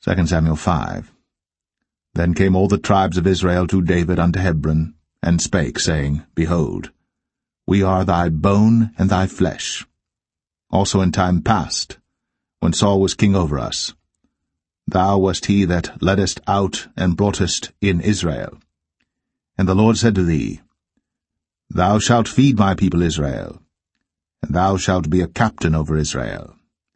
2 Samuel 5. Then came all the tribes of Israel to David unto Hebron, and spake, saying, Behold, we are thy bone and thy flesh. Also in time past, when Saul was king over us, thou wast he that leddest out and broughtest in Israel. And the Lord said to thee, Thou shalt feed my people Israel, and thou shalt be a captain over Israel.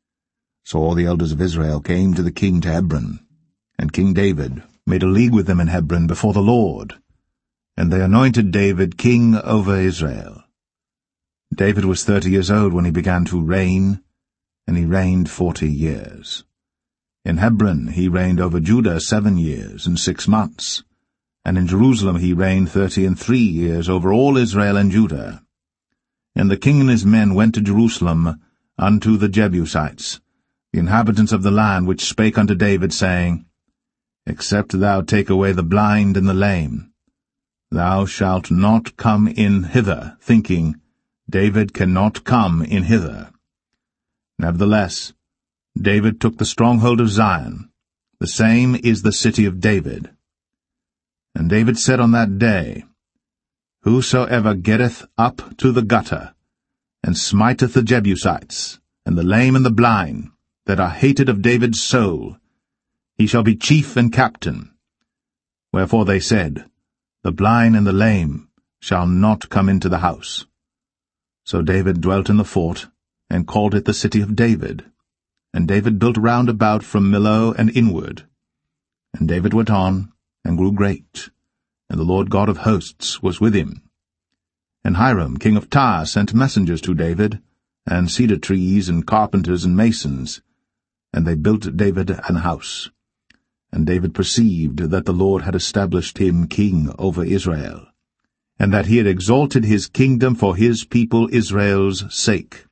So all the elders of Israel came to the king to Hebron, and King David made a league with them in Hebron before the Lord, and they anointed David king over Israel. David was 30 years old when he began to reign, and he reigned 40 years. In Hebron he reigned over Judah 7 years and 6 months, and in Jerusalem he reigned 33 years over all Israel and Judah. And the king and his men went to Jerusalem unto the Jebusites, the inhabitants of the land, which spake unto David, saying, Except thou take away the blind and the lame, thou shalt not come in hither, thinking, David cannot come in hither. Nevertheless, David took the stronghold of Zion, the same is the city of David. And David said on that day, Whosoever getteth up to the gutter, and smiteth the Jebusites, and the lame and the blind, that are hated of David's soul, he shall be chief and captain. Wherefore they said, The blind and the lame shall not come into the house. So David dwelt in the fort, and called it the city of David. And David built round about from Millo and inward. And David went on, and grew great, and the Lord God of hosts was with him. And Hiram king of Tyre sent messengers to David, and cedar trees, and carpenters, and masons, and they built David an house. And David perceived that the Lord had established him king over Israel, and that he had exalted his kingdom for his people Israel's sake.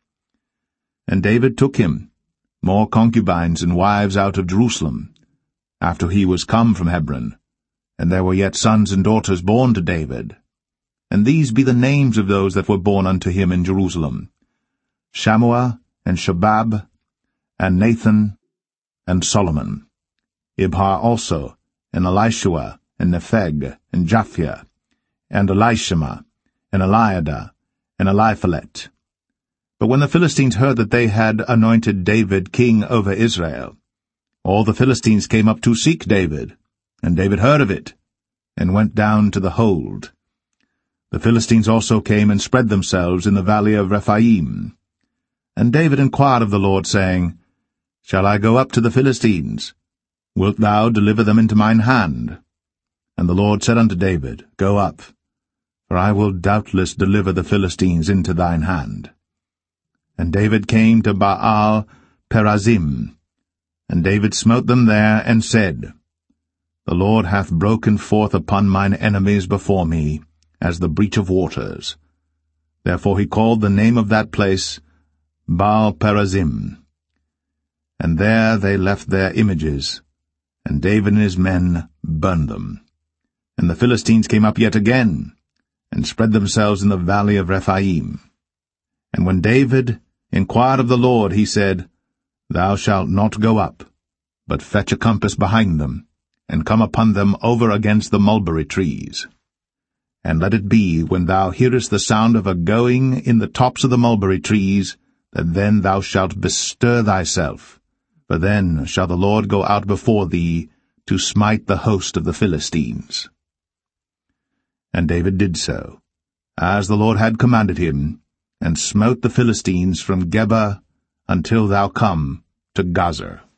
And David took him more concubines and wives out of Jerusalem, after he was come from Hebron, and there were yet sons and daughters born to David. And these be the names of those that were born unto him in Jerusalem, Shammua, and Shobab, and Nathan, and Solomon, Ibhar also, and Elishua, and Nepheg, and Japhia, and Elishama, and Eliada, and Eliphalet. But when the Philistines heard that they had anointed David king over Israel, all the Philistines came up to seek David, and David heard of it, and went down to the hold. The Philistines also came and spread themselves in the valley of Rephaim. And David inquired of the Lord, saying, Shall I go up to the Philistines? Wilt thou deliver them into mine hand? And the Lord said unto David, Go up, for I will doubtless deliver the Philistines into thine hand. And David came to Baal Perazim, and David smote them there, and said, The Lord hath broken forth upon mine enemies before me, as the breach of waters. Therefore he called the name of that place Baal Perazim. And there they left their images, and David and his men burned them. And the Philistines came up yet again, and spread themselves in the valley of Rephaim. And when David inquired of the Lord, he said, Thou shalt not go up, but fetch a compass behind them, and come upon them over against the mulberry trees. And let it be, when thou hearest the sound of a going in the tops of the mulberry trees, that then thou shalt bestir thyself, for then shall the Lord go out before thee to smite the host of the Philistines. And David did so, as the Lord had commanded him, and smote the Philistines from Geba until thou come to Gazer.